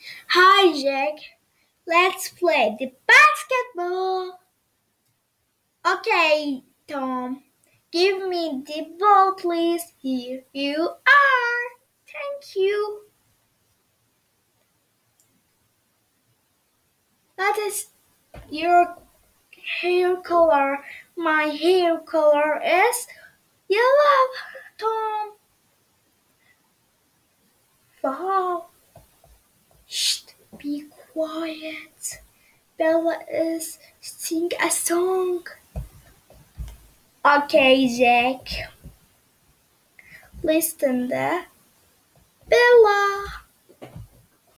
Hi, Jack. Let's play the basketball. Okay, Tom. Give me the ball, please. Here you are. Thank you. That is your hair color. My hair color is yellow, Tom. Wow. Shh, be quiet. Bella is sing a song. Okay, Jack. Listen there. Bella.